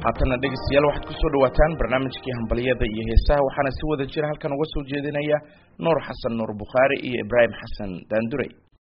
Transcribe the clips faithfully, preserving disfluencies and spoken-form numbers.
haatana dhegeystayaal waxaad ku soo dhawaataan barnaamijkii hambaliyada iyo heesaha waxaana si wada jira halkan uga soo jeedinaya Nuur Xasan Nuur Bukhari iyo Ibrahim Xasan Daandurey.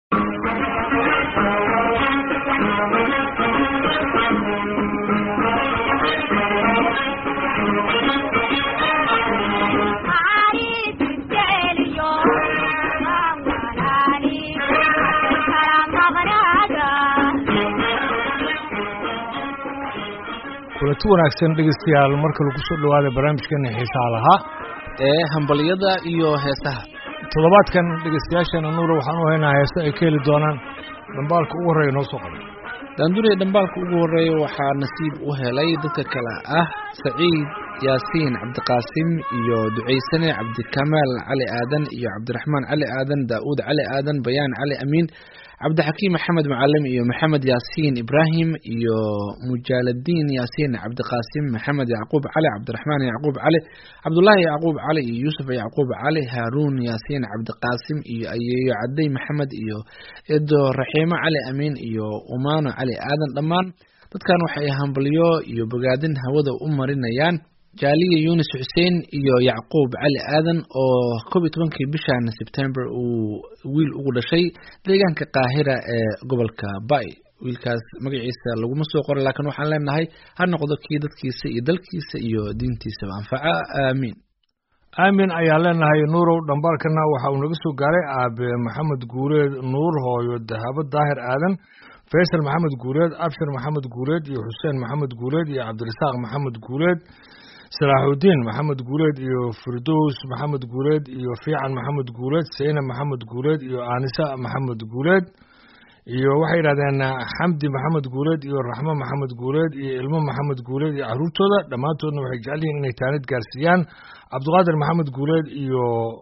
kulatu wanaagsan dhegeystayaal marka lagu soo dhawaado barnaamijkeena xiisaha lahaa ee hambaliyada iyo heesaha toddobaadkan dhegeystayaashana Nuur waxaan u haynaa heeso ay ka heli doonaan dhambaalka ugu horeeya noo soo qabay Daandurey dhambaalka ugu horeeya waxaa nasiib u helay dadka kale ah Saciid Yaasiin Cabdiqaasim iyo Duceysane Cabdikamal Cali Aadan iyo Cabdiraxmaan Cali Aadan Daawud Cali Aadan Bayaan Cali Amiin عبد الحكيم محمد معلم iyo محمد ياسين إبراهيم iyo مجالدين ياسين عبد القاسم محمد يعقوب علي عبد الرحمن يعقوب علي عبد الله يعقوب علي يوسف يعقوب علي هارون ياسين عبد القاسم iyo عدي محمد iyo إدو رحيمة علي أمين iyo أمان علي آدم دمان dadkan waxay hambalyo iyo bogaadin hawada u marinayaan Jaaliye Yunus Hussein iyo Yacquub Cali Aadan oo koob iyo tobankii bishan September uu wiil ugu dhashay deegaanka Qaahira ee gobolka Bay wiilkaas magaciisa lagu soo qoray laakiin waxaan leenahay ha noqdo kii dadkiisa iyo dalkiisa iyo diintiisa anfaca aamin aamin ayaa leenahay Nuurow dhambaalkana waxa uu naga soo gaaray aabe Maxamed Guureed Nuur hooyo Dahabo Daahir Aadan Faysal Maxamed Guureed Abshir Maxamed Guureed iyo Hussein Maxamed Guureed iyo Cabdirasaaq Maxamed Guureed Salaahuddin Maxamed Guureed iyo Firdaws Maxamed Guureed iyo Fiican Maxamed Guureed Sayna Maxamed Guureed iyo Anisa Maxamed Guureed iyo waxay yiraahdeen Xamdi Maxamed Guureed iyo Raxma Maxamed Guureed iyo Ilmo Maxamed Guureed iyo caruurtooda dhamaantoodna waxay jecel yihiin inay taanid gaarsiiyaan Cabdiqaadir Maxamed Guureed iyo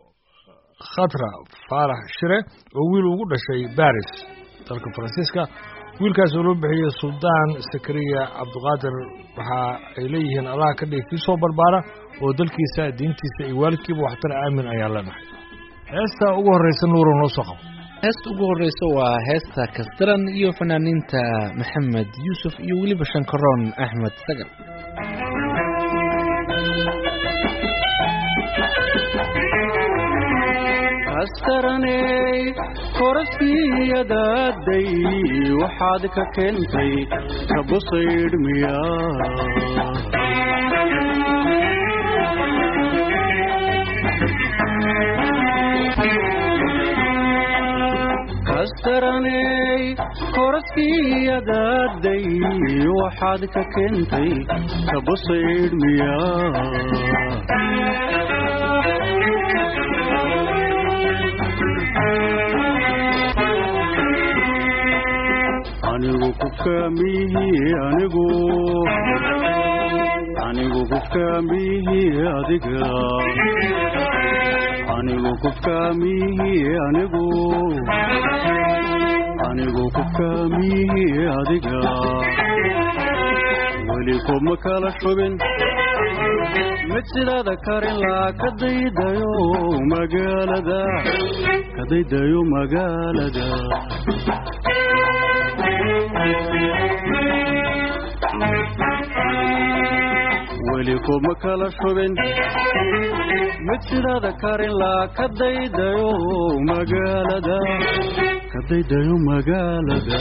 Khatra Faarax Shire oo wiil ugu dhashay Paris dalka Faransiiska wiilkaas oo loo bixiyay Suldaan Sakariya Cabdiqaadir waxa ay leeyihiin Allah ka dhigay soo barbaara oo dalkiisa diintiisa iyo waalidkiiba waxtar aamin ayaa leenahay heesta ugu horeysa Nuur noo soo qabo heesta ugu horeysa waa heesta Kasdaran iyo fanaaniinta Maxamed Yuusuf iyo waliba Shankaroon Axmed Sagal Kasdaranay korasiyadaday waxaad ka keentay kabusaydhmiya Kasdaranay korasiyadaday waxaad ka keentay kabusaydhmiya anigu ku kaamihi anigu anigu ku kaamihi adiga anigu ku kaamihi anigu anigu ku kaamihi adiga weli kuma kala shubin mid sidada karin laa ka daydayo magaalada ka daydayo magaalada weli kuma kala shubin mid sidada karin laa ka daydayo magaalada ka daydayo magaalada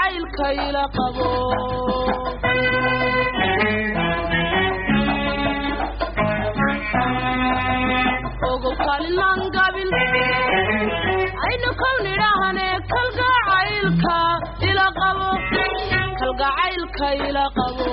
kalgacaylkayla qabo ogow kaalin maangabin aynu kawnidhaahane kalgacaylka ila qabo kalgacaylkayla qabo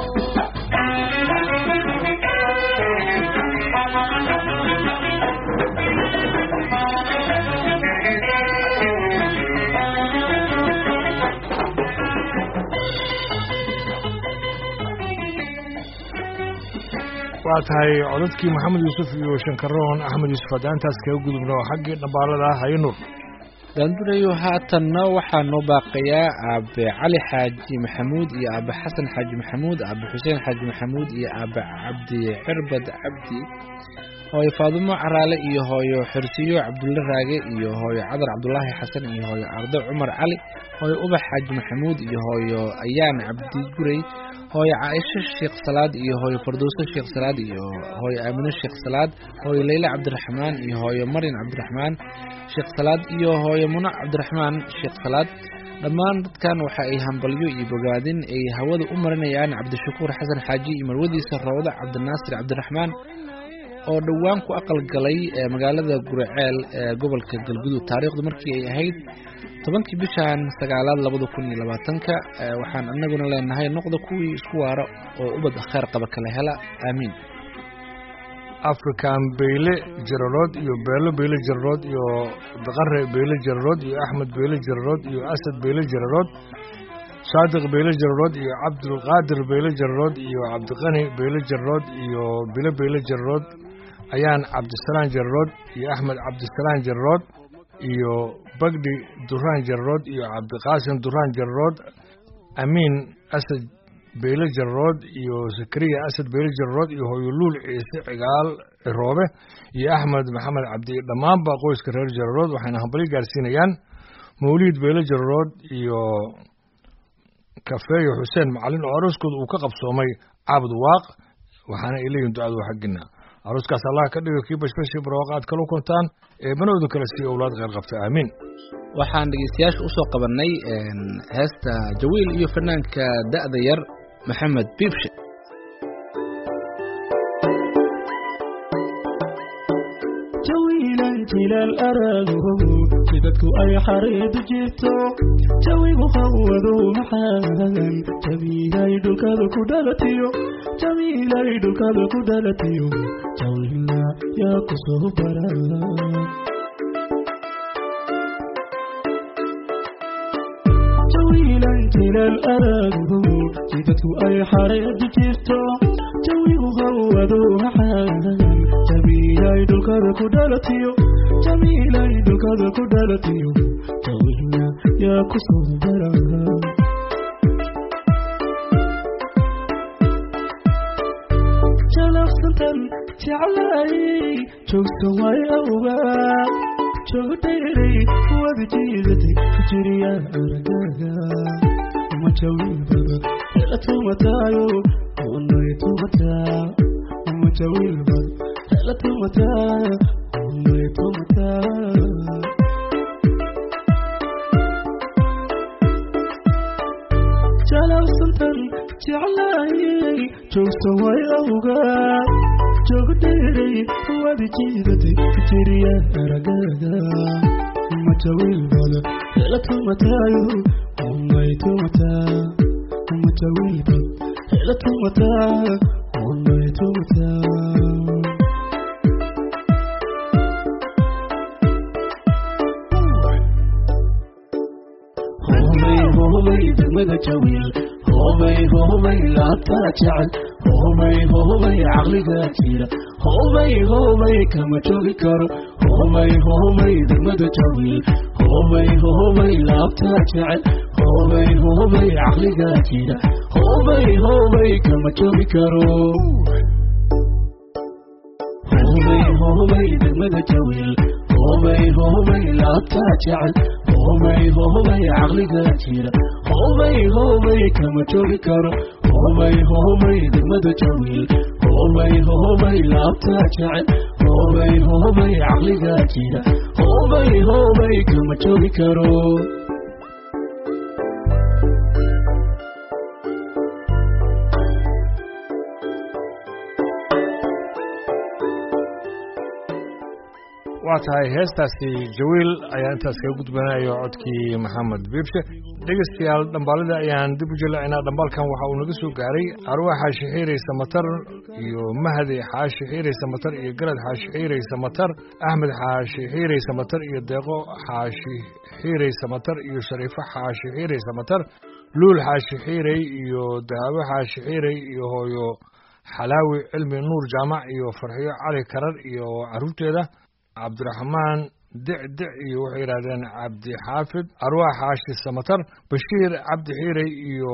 waa tahay codadkii maxamed yuusuf iyo shankaroon axmed yuusuf haddaantaas kaga gudubna oo xaggii dhambaalada haye nuur daandurayo haatanna waxaa noo baaqayaa aabe cali xaaji maxamuud iyo aabe xasan xaaji maxamuud aabe xuseen xaaji maxamuud iyo aabe cabdi cirbad cabdi hooyo faadumo caraale iyo hooyo xirsiyo cabdulle raage iyo hooyo cadar cabdulaahi xasan iyo hooyo ardo cumar cali hooyo ubax xaaji maxamuud iyo hooyo ayaan cabdi guray hooyo caaisho sheekh salaad iyo hooyo fardowso sheekh salaad iyo hooyo aamino sheekh salaad hooyo leyla cabdiraxmaan iyo hooyo marin cabdiraxmaan sheekh salaad iyo hooyo munac cabdiraxmaan sheekh salaad dhammaan dadkan waxa ay hambalyo iyo bogaadin ay hawada u marinayaan cabdishakuur xasan xaaji iyo marwadiisa rawda cabdinaasir cabdiraxmaan oo dhawaan ku aqal galay magaalada Guriceel ee gobolka Galguduud taariikhdu markii ay ahayd tobankii bishan sagaalaad labada kun iyo labaatanka waxaan anaguna leenahay noqdo kuwii isku waara oo ubad khayr qaba kala hela aamin African Beele Jarrod iyo Beelo Beele Jarrod iyo Daqare Beele Jarrod iyo Ahmed Beele Jarrod iyo Asad Beele Jarrod Sadiq Beele Jarrod iyo Abdul Qadir Beele Jarrod iyo Abdiqani Beele Jarrod iyo Bile Beele Jarrod ayaan Abdusalaam Jarrod iyo Ahmed Abdusalaam Jarrod iyo Bagdi Duraan Jarrod iyo Abdiqaasim Duraan Jarrod Amin Asad Beele Jarrod iyo Zakariya Asad Beele Jarrod iyo Hoyulul Ciise Cigaal Roobe iyo Ahmed Maxamed Cabdi dhamaan ba qoyska reer Jarrod waxayna hambali gaarsiinayaan Mawlid Beele Jarrod iyo Kafeeyo Xuseen Macalin oo arooskooda uu ka qabsoomay Cabd Waaq waxaana ilayeen ducadu xaqina arooskaas Allah ka dhigo kii bashbashi barwaaqaad kala kuntaan ee banoodu kala sii awlaad qeyr qabta aamin waxaan dhageystayaasha u soo qabanay heesta Jawiil iyo fanaanka da'da yar Maxamed Bibshe Jawiilan tilal aragu sidadku ay xariid jirto jawigu qawadu maxadan jawiilay dhulkada ku dhalatiyo jawiilay dhulkada ku dhalatiyo jawiilna yaa ku soo barala jawiilan tilal aragu sidadku ay xariid jirto jawigu qawadu maxadan jawiilay dhulkada ku dhalatiyo jawiilay dhulkada ku dhalatiyo jawiilna yaa ku soo barala jalafsantan jeclay joogsan way awgaa joogdayray wada jiidatay ku jiriya aragaaga uma jawiil bada hela tumataayo unay tumataa uma jawiil bada hela tumataa unay tumataa jalafsantan jeclay joogsan way awgaa joogdayray wada jiidatay ku jiriya aragaaga uma jawiil bada hela tumataayo unay tumataa uma jawiil bada hela tumataa unay tumataa هومي دمدا جويل هومي هومي لا تجعل هومي هومي عقلي قاتيلة هومي هومي كما تشوفي كرو هومي هومي دمدا جويل هومي هومي لا تجعل هومي هومي عقلي قاتيلة هومي هومي كما تشوفي كرو هومي هومي دمدا جويل هومي هومي لا تجعل هومي هومي عقلي قاتيلة هومي هومي كما تشوفي كرو هومي هومي دمدا جويل هومي هومي لا تجعل هومي هومي عقلي قاتيلة هومي هومي كما تشوفي كرو waa tahay heestaasi jawiil ayaa intaas kaga gudbanayo codkii maxamed biibshe dhegeystayaal dhambaalada ayaan dib u jelacinaa dhambaalkan waxa uu naga soo gaaray arwaax xaashi xiiraysa matar iyo mahdi xaashi xiiraysa matar iyo garad xaashi xiiraysa matar axmed xaashi xiiraysa matar iyo deeqo xaashi xiiraysa matar iyo shariifo xaashi xiiraysa matar luul xaashi xiiray iyo dahabo xaashi xiiray iyo hooyo xalaawi cilmi nuur jaamac iyo farxiyo cali karar iyo caruurteeda cabdiraxmaan dicdic iyo waxay yidhahdeen cabdi xaafid arwaax xaashi samatar bashiir cabdi xiirey iyo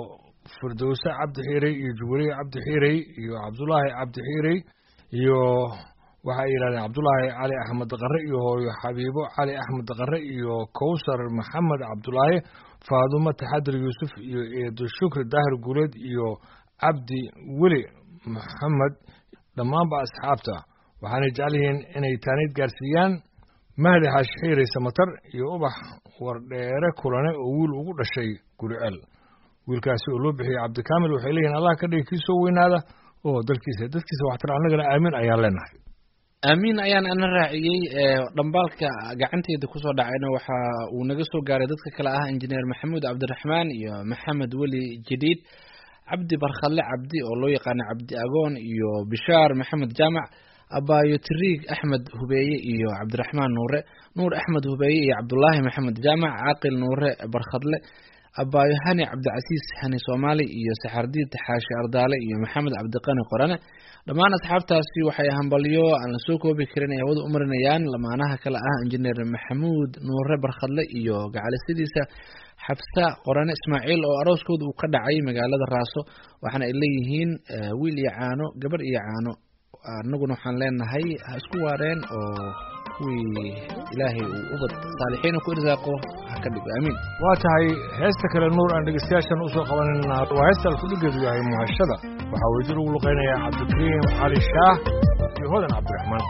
firdowse cabdi xiirey iyo juwariye cabdi xiirey iyo cabdulaahi cabdi xiirey iyo waxay yidhahdeen cabdulaahi cali axmed qare iyo hooyo xabiibo cali axmed qare iyo kowsar maxamed cabdulaahi faadumo taxadir yuusuf iyo eedo shukri daahir guuleed iyo cabdi weli maxamed dhammaanba asxaabta waxaanay jecel yihiin inay taaniid gaarsiiyaan mahdi xaashi xiirey samatar iyo ubax wardheere kulane oo wiil ugu dhashay guriceel wiilkaasi oo loo bixiyey cabdikaamil waxay leeyihin allah ka dhigi kii soo weynaada oo dalkiisa dadkiisa waxtar annagana aamin ayaan leenahay aamiin ayaan ana raaciyey dhambaalka gacanteeda kusoo dhacayna waxa uu naga soo gaaray dadka kale ah injineer maxamuud cabdiraxmaan iyo maxamed weli jadiid cabdi barkhalle cabdi oo loo yaqaano cabdi agoon iyo bishaar maxamed jaamac abaayo tiriig axmed hubeeye iyo cabdiraxmaan nuure nuur axmed hubeeye iyo cabdulaahi maxamed jaamac caaqil nuure barkhadle abaayo hani cabdicasiis hani soomaali iyo saxardiid xaashi ardaale iyo maxamed cabdiqani qorane dhammaan asxaabtaasi waxay hambalyo aan la soo koobi karin ay wada u marinayaan lamaanaha kale ah injineer maxamuud nuure barkhadle iyo gacalisidiisa xabsa qorane ismaaciil oo arooskooda uu ka dhacay magaalada raaso waxaana ay leeyihiin wiil iyo caano gabar iyo caano annaguna waxaan leenahay ha isku waareen oo kuwii ilaahay uu ubad saalixiina ku irsaaqo ha ka dhigo aamiin waa tahay heesta kale nuur aan dhegeystayaashan usoo qabanayna waa heesta alkudhigeedu yahay muhashada waxaa wajir ugu luqeynaya cabdikariim cali shaah iyo hodan cabdiraxmaan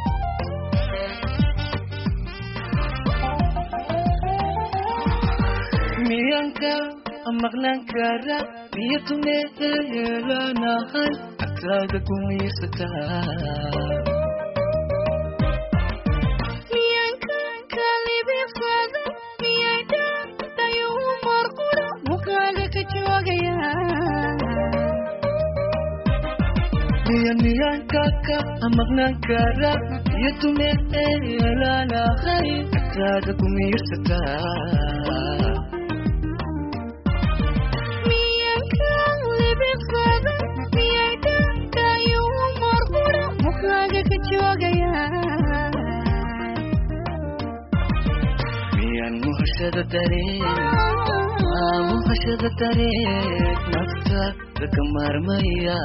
miyanka maqnaan kara iyo tumeelanahay agtaada kumiirsataa miyanka kalibifada miyayda dayu marqura mukaaga ka joogaya miyan miyanka ka maqnaan kara iyo tumeelanahay agtaada kumiirsataa miyan muhashada dareen muhashada dareen naftaada ka maarmaya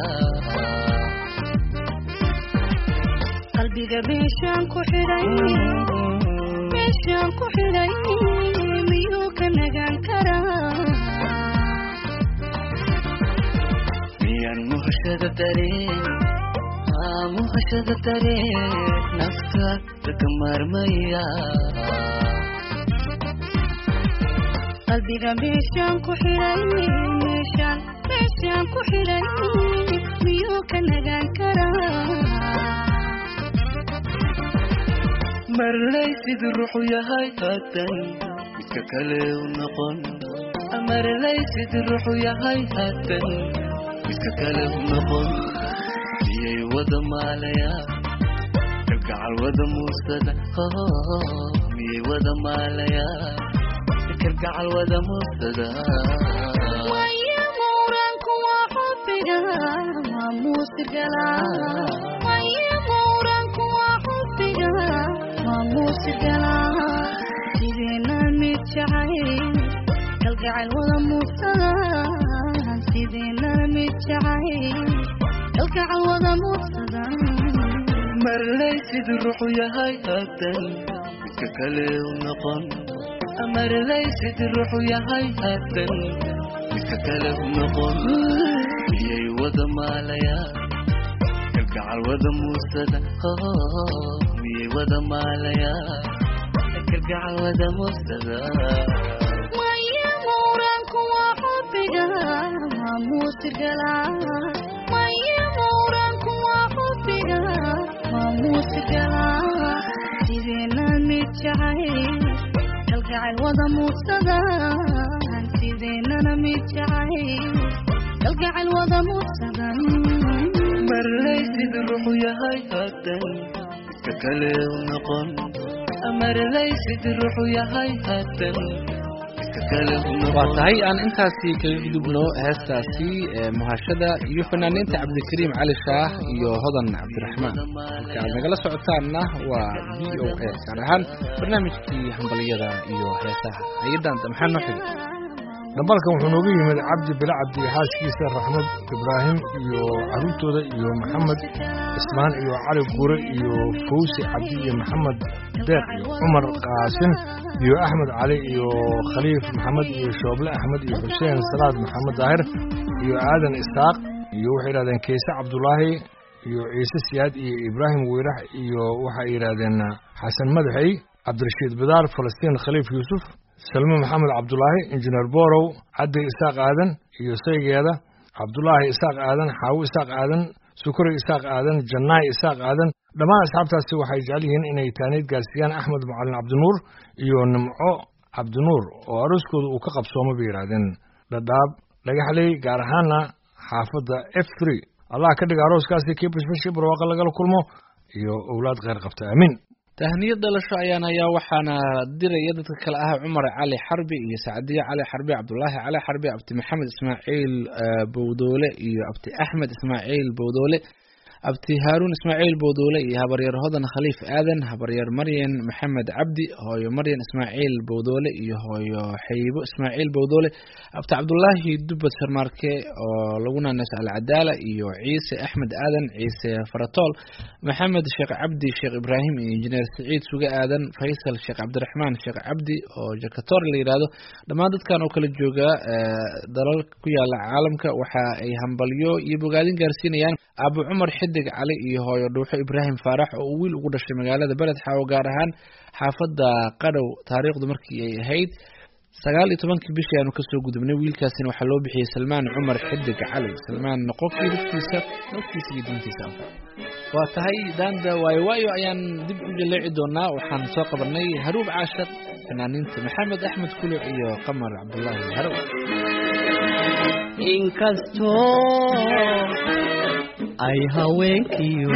qalbiga meeshaan ku xidhay meeshaan ku xidhay miyuu ka nagaan karaa miyan muhashada dareen muhashada dareen naftaada ka maarmaya qalbiga meeshaan ku xidhay meeshaan meeshaan ku xidhay miyuu ka nagaan karaa marlay siduu ruuxu yahay haatan midka kale u noqon marlay siduu ruuxu yahay haatan midka kale u noqon miyay wada maalaya kalgacal wada muusada miyay wada maalaya kalgacal wada muusada waya muuranku waa xubbiga waa muusigala waya muuranku waa xubbiga waa muusigala sideena mid jacayl kalgacal wada muusada sideena mid jacayl kalgacal wada muusada marlay siduu ruuxu yahay haatan midka kale u noqon marlay siduu ruuxu yahay haatan midka kale u noqon miyay wada maalaya kalgacal wada muusada miyay wada maalaya kalgacal wada muusada waya muuranku waa xubbiga waa muusigala waya muuranku waa xubbiga waa muusigala sideen hubsadaan sideennana mid jacayl kalgacal wada mudsadan marlaysid ruuxu yahay haatan iska kale u noqon marlaysid ruuxu yahay haatan iska kale u noqon waa tahay aan intaasi kaga gudubno heestaasi muhashada iyo fanaaniinta cabdikariim cali shaah iyo hodan cabdiraxmaan halka aad nagala socotaanna waa v o a gaar ahaan barnaamijkii hambaliyada iyo heesaha ayadan maxaa noo xigay dhabalkan wuxuu noogu yimid cabdi bila cabdi xaaskiisa raxmad ibraahim iyo caruurtooda iyo maxamed ismaan iyo cali guure iyo fawsi cabdi iyo maxamed deeq iyo cumar qaasim iyo axmed cali iyo khaliif maxamed iyo shooble axmed iyo xuseen salaad maxamed daahir iyo aadan isaaq iyo waxay yidhahdeen keese cabdulaahi iyo ciise siyaad iyo ibraahim weyrax iyo waxay yidhaahdeen xasan madaxey cabdirashiid bidaar falastiin khaliif yuusuf salme maxamed cabdulaahi injineer borow caddi isaaq aadan iyo saygeeda cabdulaahi isaaq aadan xaawi isaaq aadan sukuri isaaq aadan jannaay isaaq aadan dhammaan asxaabtaasi waxay jecel yihiin inay taaniid gaarsiiyaan axmed macalin cabdinuur iyo nimco cabdinuur oo arooskooda uu ka qabsoomo bay yidhaahdeen dhadhaab dhagaxley gaar ahaana xaafadda f three allah ka dhiga arooskaasi kii bashbashi barwaaqa lagala kulmo iyo owlaad kheyr qabta aamiin tahniyad dhalasho ayaan hayaa waxaana diraya dadka kale ah cumar cali xarbi iyo sacdiye cali xarbi cabdulaahi cali xarbi abti maxamed ismaaciil bowdoole iyo abti axmed ismaaciil bowdoole abti haaruun ismaaciil bowdoole iyo habaryar hodan khaliif aadan habaryar maryan maxamed cabdi hooyo maryan ismaaciil bowdoole iyo hooyo xaybo ismaaciil bowdoole abti cabdulaahi dubad sharmaarke oo lagu naanaso alcadaala iyo ciise axmed aadan ciise faratool maxamed sheekh cabdi sheekh ibraahim iyo injineer siciid suge aadan faysal sheekh cabdiraxmaan sheekh cabdi oo jakator la yidhaahdo dhammaan dadkan oo kala jooga dalal ku yaala caalamka waxa ay hambalyo iyo bogaadin gaarsiinayaan abu cumar xidig cali iyo hooyo dhuuxo ibraahim faarax oo uu wiil ugu dhashay magaalada beled xaawo gaar ahaan xaafadda qadhow taariikhdu markii ay ahayd sagaal iyo tobankii bishii aanu kasoo gudubnay wiilkaasina waxaa loo bixiyey salmaan cumar xidig cali salmaan noqonkii laftiisa naftiisa iyo diintiisa waa tahay daanda waayo waayo ayaan dib u jaleeci doonaa waxaan soo qabanay haruub caashaq fanaaniinta maxamed axmed kuluc iyo qamar cabdulaahi harow inkastoo ay haweenkiyo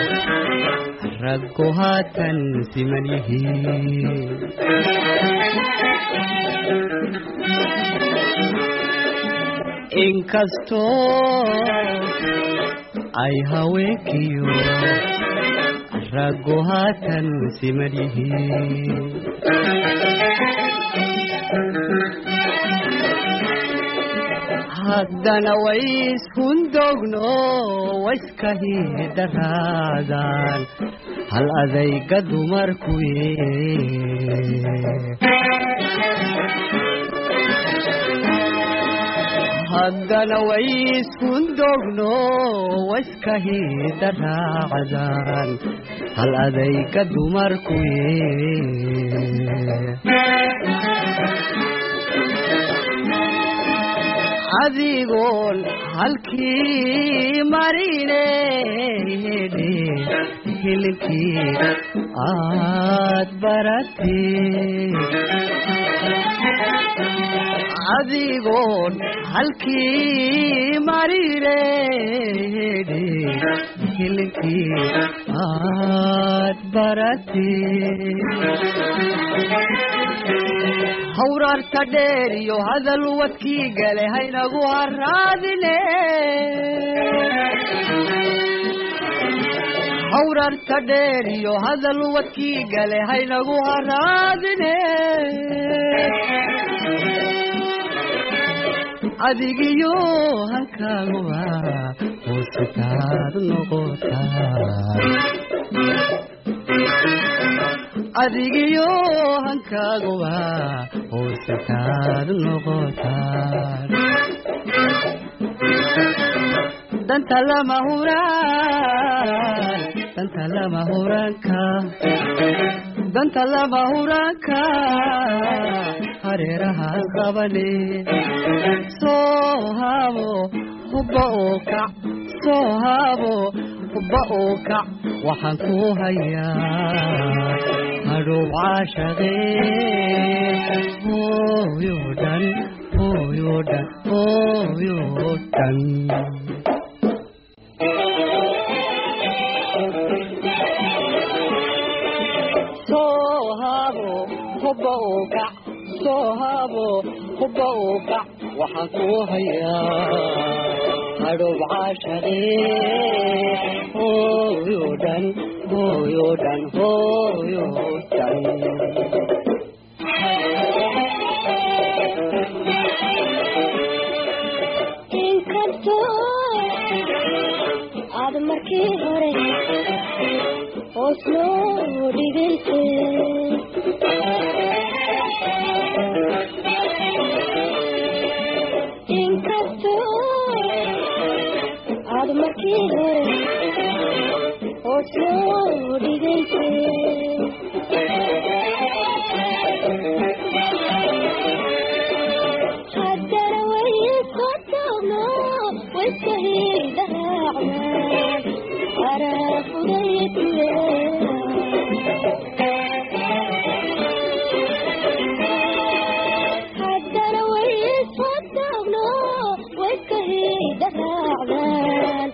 raggu haatan siman yihiin inkastoo ay haweenkiyo raggu haatan siman yihiin haddana wayshundogno wayskahidaraadaan hal adayga dumarkuye haddana wayshundogno wayskahidaraacdaan hal adayga dumarkuye adigoon halkii marine hilinkii aad baratee adigoon halkii marine hilinkii aad baratee hawraarta dheer iyo hadal wadkii gale haynagu haraadine hawraarta dheer iyo hadal wadkii gale haynagu haraadine adigiyo hankaaguba hoositaad noqotaa adigiyo hankaaguba hoositaad noqotaan danta lama huraan danta lama huraanka danta lama huraanka hareeraha qabane soo haabo hubba oo kac soo haabo hubba oo kac waxaan ku hayaa hadhow caashaqee hooyo dhan hooyo dhan hooyo dhan hubba oo kac soo haabo hubba oo kac waxaan kuu hayaa hadhow caashaqee hooyo dhan hooyo dhan hooyo dhan inkastoo aad markii hore hoos loo dhigaysay markii hore hoos loo dhigaysay haddana way isqotogno wayskahiidhaacnaan araafudaytule haddana way isqotogno wayskahiidhaacnaan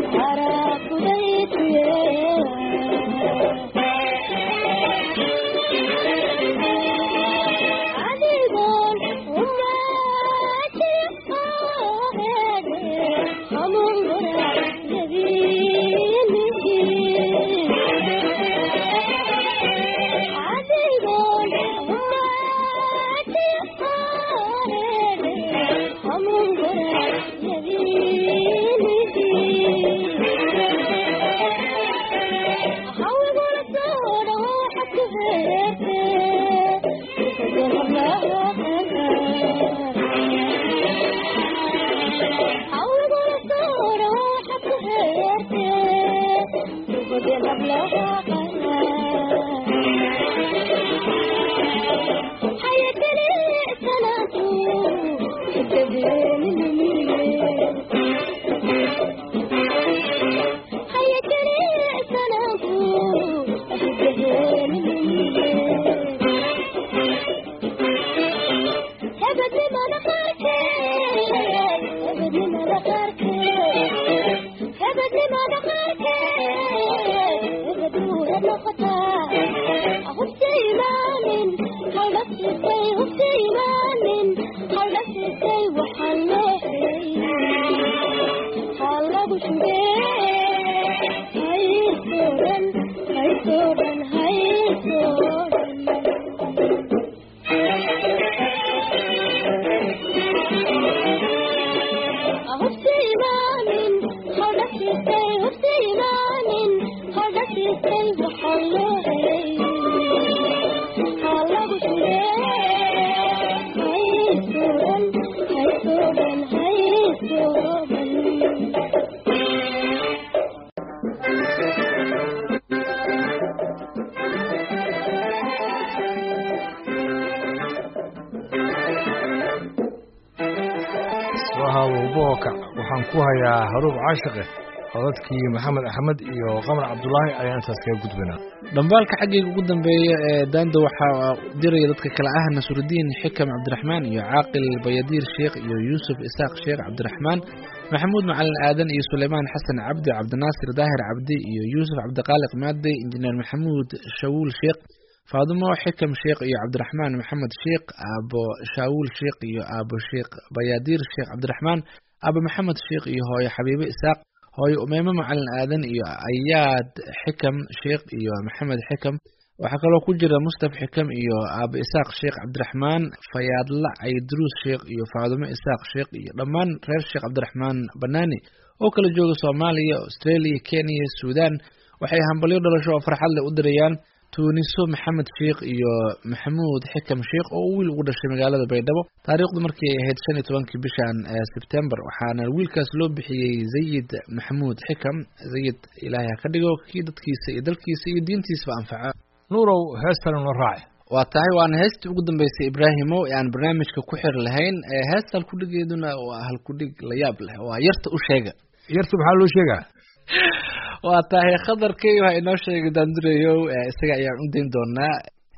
waxaan ku hayaa haruub caashaqe codadkii maxamed axmed iyo qamar cabdulaahi ayaan intaas kaga gudbanaa dhambaalka xaggayga ugu dambeeya ee daanda waxaa diraya dadka kale ah nasrudiin xikam cabdiraxmaan iyo caaqil bayadiir sheekh iyo yuusuf isaaq sheekh cabdiraxmaan maxamuud macalin aadan iyo suleymaan xasan cabdi cabdinaasir daahir cabdi iyo yuusuf cabdiqaaliq maadey injineer maxamuud shawuul sheekh faadumo xikam sheekh iyo cabdiraxmaan maxamed sheekh aabo shaawuul sheekh iyo aabo sheekh bayadiir sheekh cabdiraxmaan aabo maxamed sheekh iyo hooyo xabiibe isaaq hooyo umeemo macalin aadan iyo ayaad xikam sheekh iyo maxamed xikam waxaa kaloo ku jira mustaf xikam iyo aabo isaaq sheekh cabdiraxmaan fayaadla caydruus sheekh iyo faadumo isaaq sheekh iyo dhammaan reer sheekh cabdiraxmaan banaani oo kala jooga soomaaliya australia kenya suudaan waxay hambalyo dhalasho oo farxad leh u dirayaan tuuniso maxamed sheekh iyo maxamuud xikam sheekh oo wiil ugu dhashay magaalada baydhabo taariikhdu markii ay ahayd shan iyo tobankii bishan sebtembar waxaana wiilkaas loo bixiyey zayid maxamuud xikam zayid ilaahay ha ka dhigo kii dadkiisa iyo dalkiisa iyo diintiisaba anfaca nuurow heestan noo raaci waa tahay waana heestii ugu dambeysay ibraahimo ee aan barnaamijka ku xir lahayn heesta halkudhigeeduna waa halkudhig la yaab leh waa yarta u sheega yarta maxaa loo sheegaa waa tahay khadarkay waxaa inoo sheegay daandurayow isaga ayaan u dayn doonaa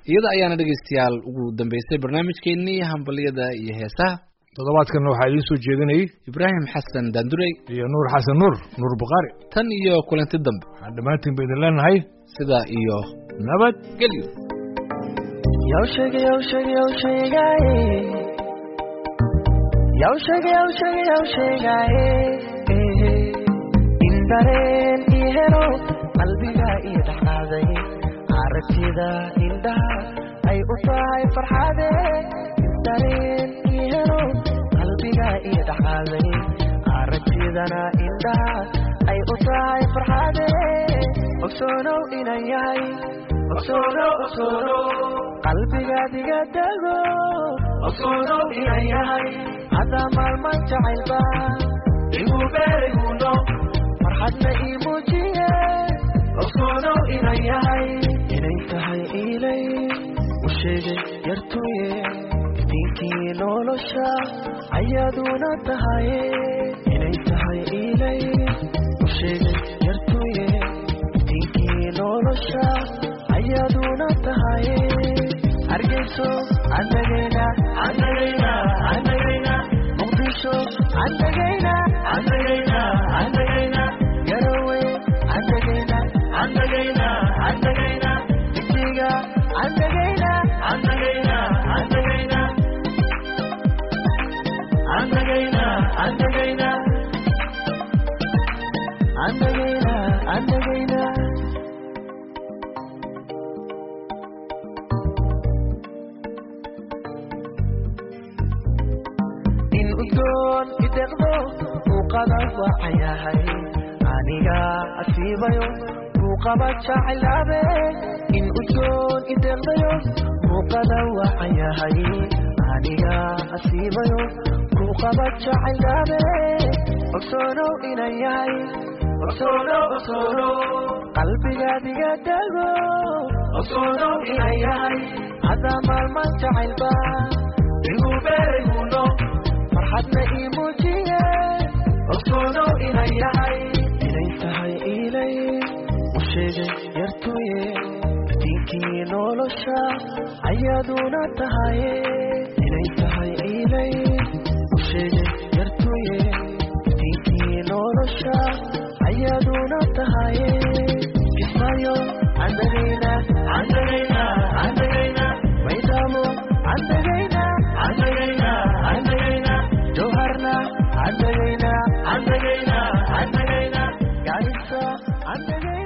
iyada ayaana dhegeystayaal ugu dambeysay barnaamijkeennii hambaliyada iyo heesaha toddobaadkan waxaa idiin soo jeedinayay ibraahim xasan daandurey iyo nuur xasan nuur nuur bukhaari tan iyo kulanti dambe waxaan dhammaantiin ba idin leenahay sidaa iyo nabad gelyo yaw sheeg yaw sheeg yaw sheegaaye yaw sheeg yaw sheeg yaw sheegaaye in dareen ii helo qalbiga ii dhexqaaday aragtida indhaha ay u tahay farxade in dareen ii helo qalbiga ii dhexqaaday aragtidana indhaha ay u tahay farxade ogsoonow inan yahay ogsoonow ogsoonow qalbigaad iga dago ogsoonow inan yahay haddaa maalman jacaylba igu beeriguno farxadna ii muujiye ogsoonow inan yahay inay tahay iilay u sheegay yartuye iftiinkii nolosha ayaaduna tahaye inay tahay iilay u sheegay yartuye iftiinkii nolosha ayaaduna tahaye hargeyso andagayna andagayna andagayna muqdisho andagayna andagayna andagayna garowe andagayna andagayna andagayna jigjiga andagayna andagayna andagayna andagayna andagayna andagayna andagayna in udgoon ideqdo muuqada waacayahay aniga asiibayo muuqaba jacaylabe in udgoon ideqdayo muuqada waacayahay aniga asiibayo muuqaba jacaylabe ogsoonow inan yahay ogsoonow ogsoonow qalbigaad iga dago ogsoonow inan yahay haddaa maalman jacaylba igu beeriguno farxadna ii muujiye ogsoonow inan yahay inay tahay iilay u sheegay yartuye iftiinkii nolosha ayaaduna tahaye inay tahay iilay u sheegay yartuye iftiinkii nolosha ayaaduna tahaye kismayo andagayna andagayna andagayna maydamo andagayna andagayna andagayna jawharna andagayna andagayna andagayna garissa andagayna